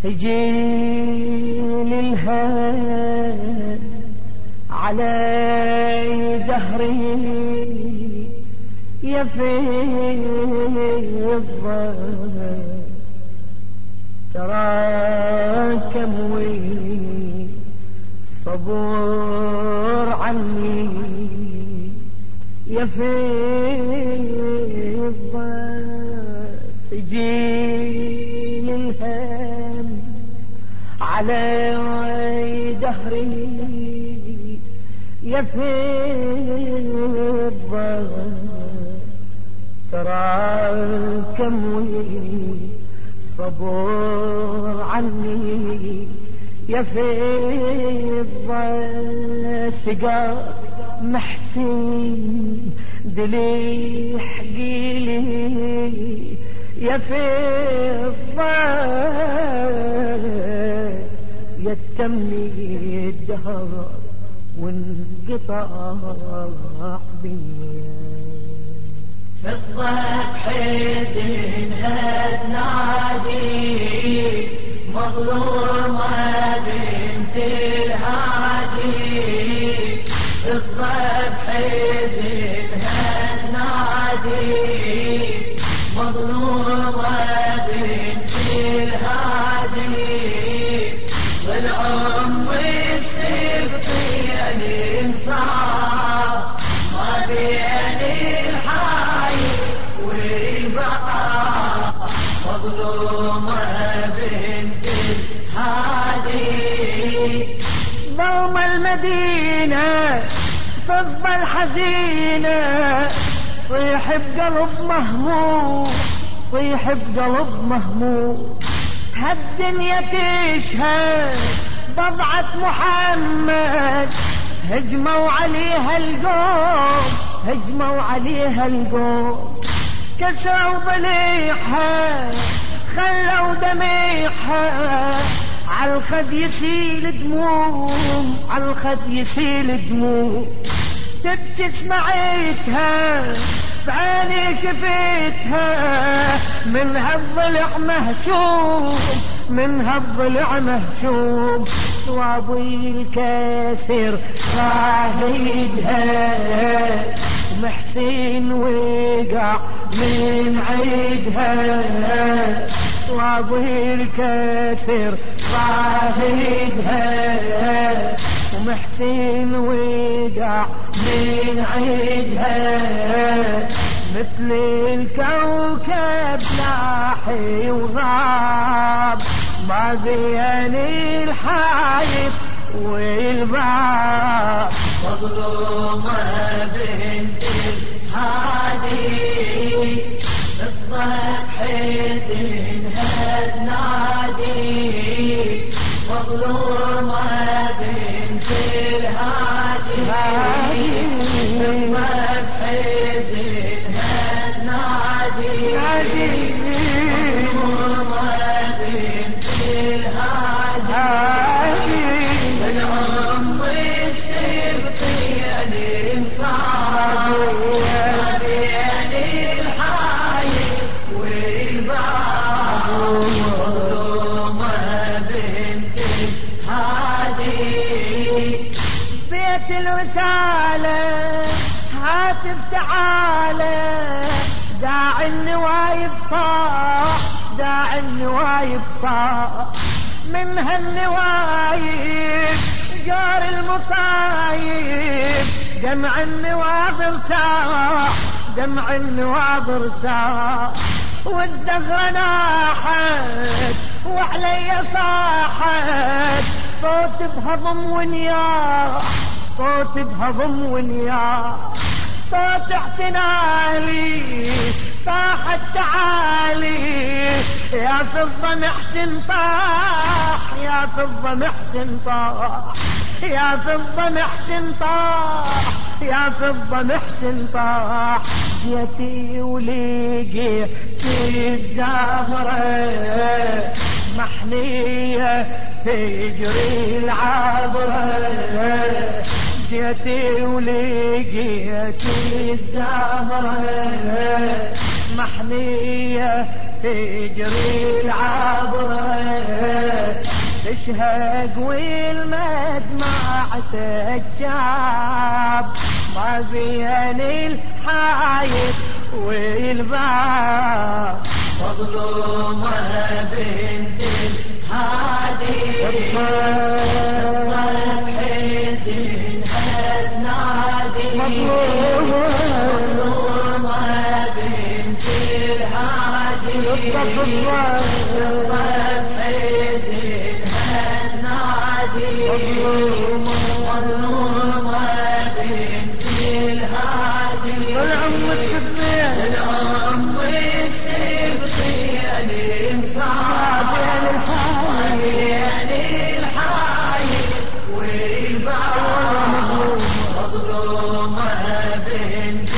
يجيني الهم على دهري يا فضة تراكم والصبر عني يا فضة تجيني الهم على دهري يا فضة تراكم والصبر عني يا فضة سقى محسن دلي حقيلي يا فضة يتمني الدهر وانقطع بيا فضة بحزنها تنادي مظلومة بنت الهادي فضة بحزنها تنادي مظلومة بنت الهادي والعم السبطين انصار ما بين الحي والبقاء مظلومة بنت الهادي ضوم المدينة فضة الحزينة صيح بقلب مهموم صيح بقلب مهموم هالدنيا تشهد بضعة محمد هجموا عليها القوم هجموا عليها القوم كسروا ضليعها خلوا دميعها عالخد يسيل دموم عالخد يسيل دموم تبكي سمعتها بعيني شفيتها من هالضلع مهشوم من هالضلع مهشوم صوابي الكاسر شاهدها محسن وقع من عيدها صوابي الكاسر شاهدها ومحسن وقع من عيدها مثل الكوكب لاحي وغاب ما بين الحايط والباب مظلومة بنت الهادي فضة بحزنها تنادي مظلومة بنت الهادي فضة بحزنها تنادي مظلومة بنت الهادي العم السبطين انصار ما بين الحايط والباب مظلومة بنت الهادي بيت الرسالة هاتف تعالى داعي النوايب صاح داعي النوايب صاح من هالنوايب جار المصايب دمع النواظر ساح دمع النواظر ساح والزهرة ناحت وعلي صاحت صوت بهضم ونياح صوت بهضم ونياح صوت اعتنالي صاحت تعالي يا فضة محسن طاح يا فضة محسن طاح يا فضة محسن طاح يا فضة محسن طاح جيتي ولقيتي الزهرة محنية تجري العبرة جيتي ولقيتي الزهرة محنية تجري العبرة تشهق والمدمع سجاب ما بين الحايط والباب مظلومة بنت الهادي الطيب حزنها تنادي مظلومة بنت الهادي الطيب حزنها تنادي مظلومة بنت الهادي العم السبيل العم السبطين انصاب بين الحايل والباب مظلومة بنت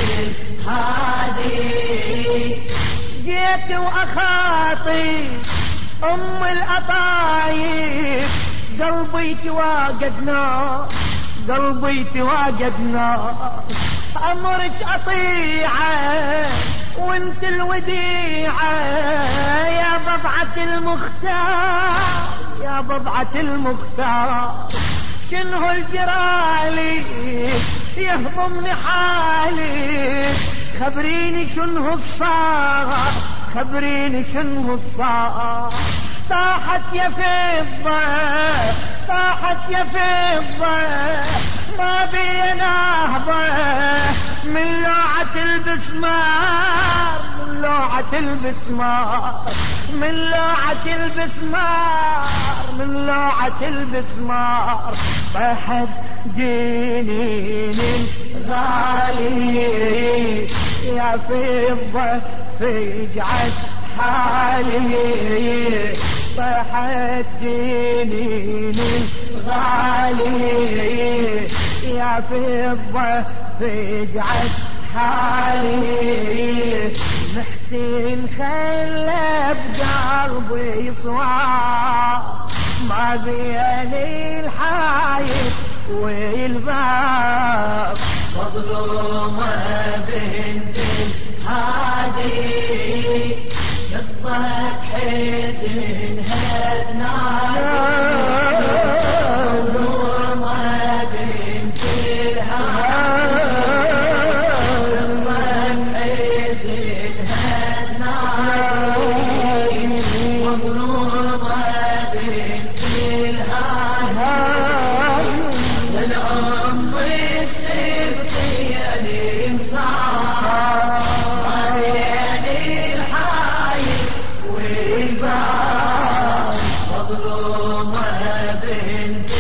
الهادي جيت واخاطي ام الأطايب قلبي تواجد نار قلبي تواجد نار أمرك أطيعه وانت الوديعة يا بضعة المختار يا بضعة المختار شنو الجرالي يهضمني حالي خبريني شنو الصار خبريني شنو الصار طاحت يا فضة طاحت يا فضة ما بي نهضة من لوعة البسمار من لوعة البسمار من لوعة البسمار من لوعة البسمار طاحت جنين الغالي يا فضة فجعت حالي طاحت جنين الغالي يا فضة فجعت حالي محسن خلى بقلبي صواب ما بين الحايط والباب مظلومة بنت الهادي الضحك حزنها تنادي مظلومة بنت الهادي الضحك حزنها تنادي مظلومة بنت الهادي العم السبطين انصار بين الحايل والباب مظلومة بنت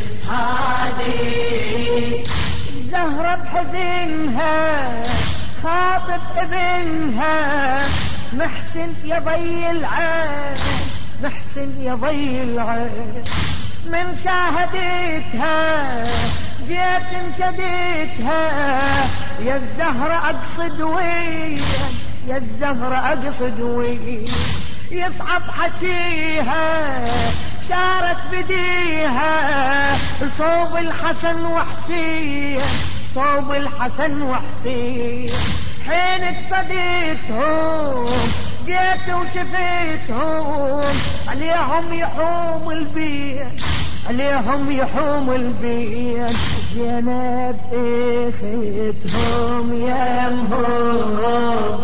الهادي زهرة بحزنها خاطب ابنها محسن يا ضي العين محسن يا ضي العين من شاهدتها جيت انشدتها يا الزهرة اقصد وين يا الزهرة اقصد وين يصعب حكيها شارت بديها صوب الحسن وحسين صوب الحسن وحسين حينك صديتهم جيت وشفيتهم عليهم يحوم البين عليهم يحوم البين زينب اخذتهم يمهم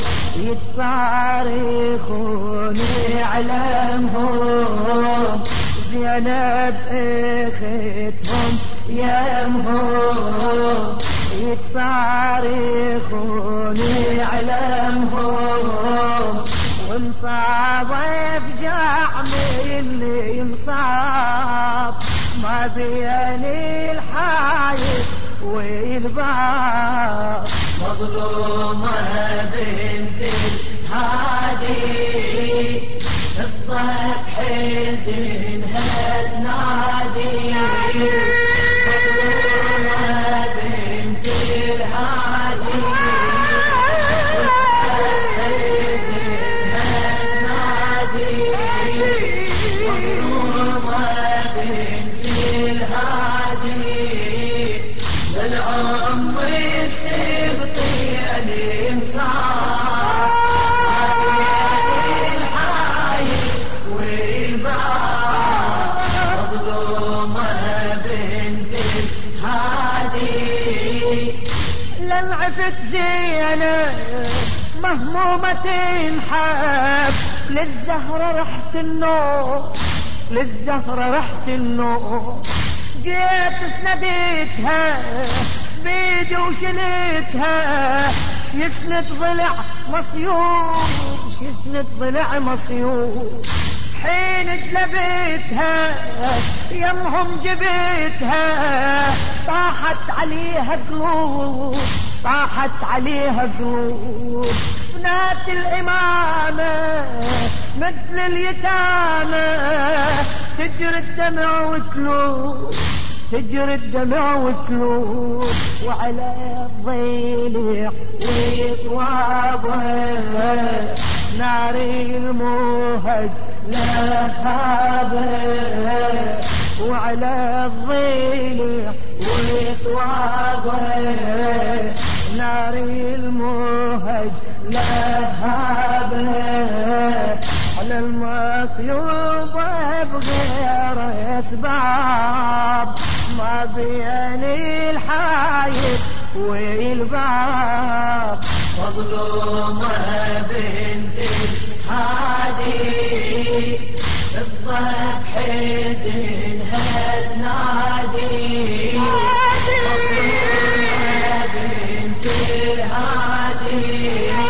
يتصارخون يعلمهم زينب اخذتهم يمهم يتصارخون يعلمهم وانصاب يفجع مني انصاب ما بين الحايط والباب مظلومة بنت الهادي الضحك حزنها تنادي مظلومة بنت الهادي الضحك حزنها تنادي مظلومة بنت الهادي العم السبطين انصار بين الحايل والباب لن عفت زينب مهمومة تنحب، للزهرة رحت النوم، للزهرة رحت النوم. جيت سنديتها بيدي وشلتها، يسند ضلع مصيوب، يسند ضلع مصيوب. حين جلبتها يمهم جبتها، طاحت عليها قلوب، طاحت عليها قلوب. بنات الإمامة مثل اليتامى، تجري الدمع وتلوب، تجري الدمع وتلوب. وعلى الضيلع وصوابها نار الموهج لهابه، وعلى الضيلع وصوابها نار الموهج لهابه. على المصيوب بغير اسباب، ما بين الحايط والباب. مظلومة بنت الهادي، الضب حزنها تنادي. مظلومة بنت الهادي،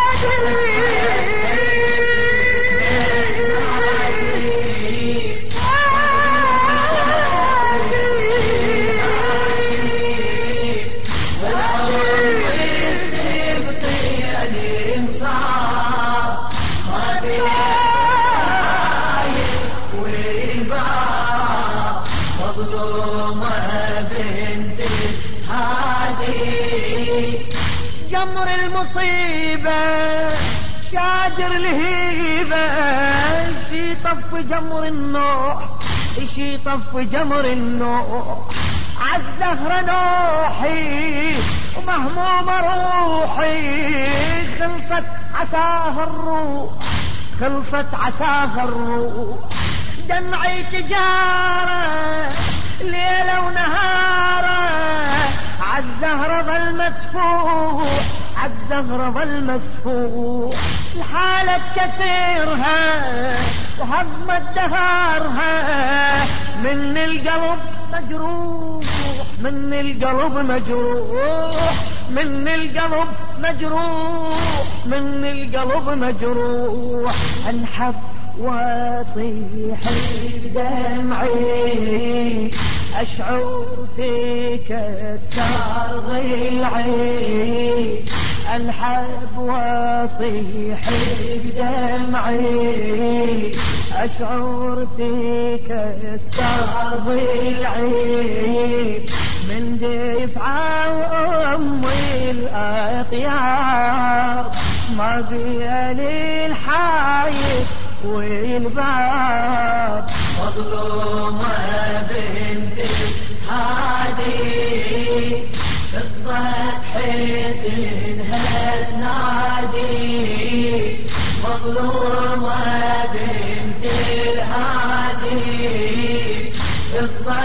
جمر المصيبة شاجر الهيبة، شي طف جمر النوح، شي طف جمر النوح. عالزهر نوحي ومهموم روحي، خلصت عساها الروح، خلصت عساها الروح. دمعي تجارة ليلة ونهارة، عالزهرة ظل مسفوح، عالزهرة ظل مسفوح. الحالة كسيرها وهضمت دهارها، من القلب مجروح، من القلب مجروح، من القلب مجروح، من القلب مجروح. انحب واصيح بدمعي، اشعر فيك السار ضلعي. انحب واصيح بدمعي، اشعر فيك السار ضلعي. من دفعة امي الاطيار، ما بين الحايط والباب. مظلومة بنت الهادي، الضب حزنها تنادي. مظلومة بنت الهادي، الضب